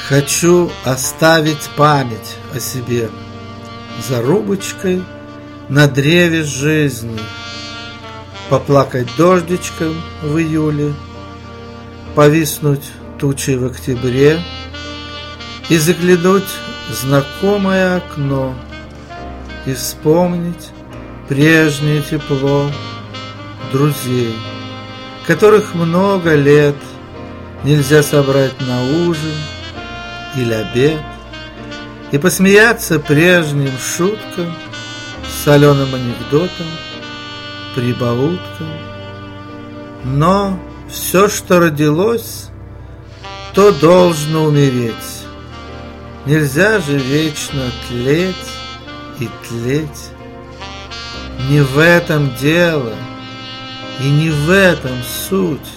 Хочу оставить память о себе зарубочкой на древе жизни, поплакать дождичком в июле, повиснуть тучей в октябре и заглянуть в знакомое окно и вспомнить прежнее тепло друзей, которых много лет нельзя собрать на ужин или обед, и посмеяться прежним шуткам, соленым анекдотам, прибауткам. Но все, что родилось, то должно умереть. Нельзя же вечно тлеть и тлеть. Не в этом дело, и не в этом суть.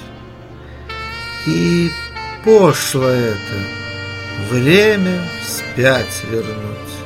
И пошло это время вспять вернуть.